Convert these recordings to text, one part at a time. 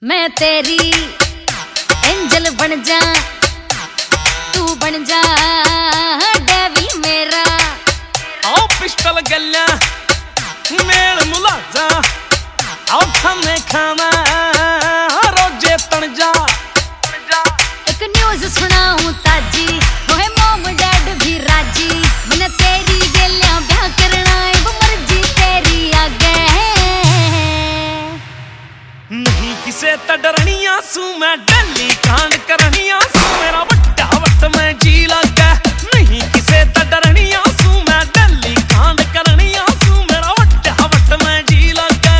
मैं तेरी एंजल बन जा, तू बन जा डेविल मेरा। आओ पिस्टल गल्ला मेल मुलाजा, आओ खाने खाना रोजे तन जा। एक न्यूज सुनाऊं ताजी, होए मोम डैड भी राजी। मैंने तेरी गेलिया ब्याह करना है, वो मर्जी तेरी आगे। नहीं किसे त डरनिया सू मैं डली कांड करनिया सू, मेरा बट्टा वट में जी लगा। नहीं किसे त डरनिया सू मैं डली कांड करनिया सू, मेरा बट्टा वट में जी लगा।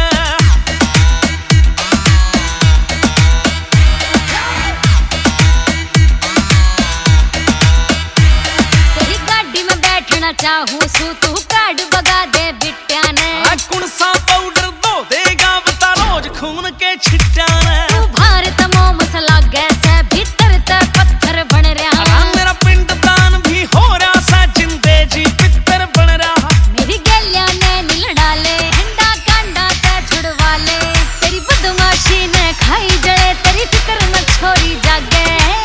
तेरी गाड़ी में बैठना चाहूं सू, तू कार्ड बगा दे बिट्या ने। कुण सा पाउडर दो देगा बता रोज खून के छिट्टा ने। तू भारत मोम सला गैसे भीतर ते पत्थर बन रहा। मेरा पिंड दान भी हो रहा सा, जिंदे जी पितर बन रहा। मेरी गलिया ने नील डाले, हंडा कांडा ते छुड़वा ले। तेरी बदमाशी ने खाई जड़े, तेरी फिक्र में छोरी जागे।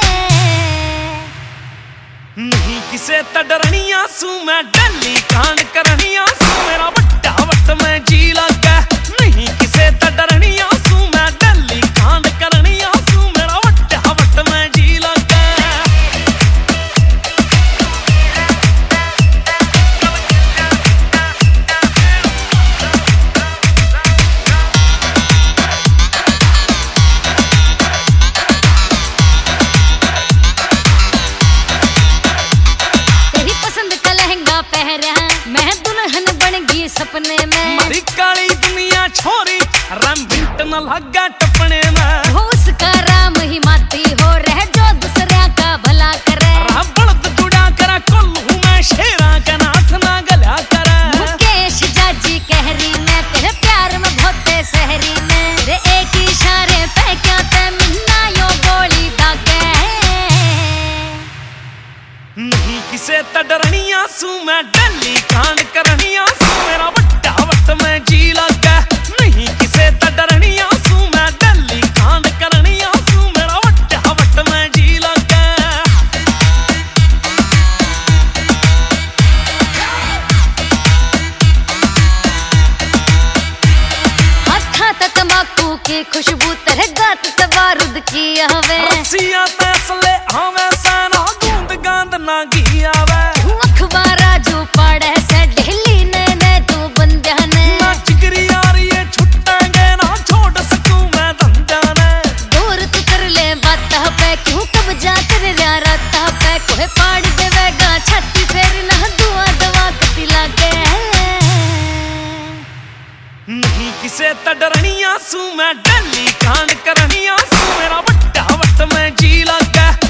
नहीं किसे त डरनिया सू मैं डली कांड करनिया सू, मेरा बट्टा वट में जी लगा। नहीं किसे त डरनिया सू मैं डली कांड करनिया सू, मेरा बट्टा वट में जी लगा। तेरी पसंद का लहंगा पहरा, मैं दुल्हन बन गई सपने में। मारी काली दुनिया छोरी रंबिट न लगा टपने में। हो उसका राम ही माती हो, रह जो दूसरा का भला करे। बड़द जुड़ा करा कोल्हू मैं शेरा का नाथ ना गला करा। मुकेश जाजी कहरी ने तेरे प्यार में भोते सहरी ने। तेरे एक इशारे पे क्या ते मिन्ना यो गोली दागे। नहीं किसे त डरनिया सू मैं डली कांड करनिया सू, मेरा बट्टा वट में जी लगा। नहीं किसे त डरनिया सू मैं डली कांड करनिया सू, मेरा बट्टा वट में जी लगा। हाथा त तंबाकू की खुशबू, तेरे गात त बारूद की हवे। रस्सियां तैसले हमें साना गूंद गांद ना गिया वे। अखबारा जो पढ़े से ढेली ने तू बंदिया ने। ना चिगरी यार ये छुट्टेंगे ना छोड़ सकूं मैं धंधा ने। दूर तू कर ले बात पे, क्यों कब्जा कर रहा रात पे। कोई पाड़ देवेगा छाती फेर ना, दुआ दवा कती लागे। नहीं किसे त डरनिया सू मैं डली कांड करनिया सू, मेरा बट्टा वट में जी लगा।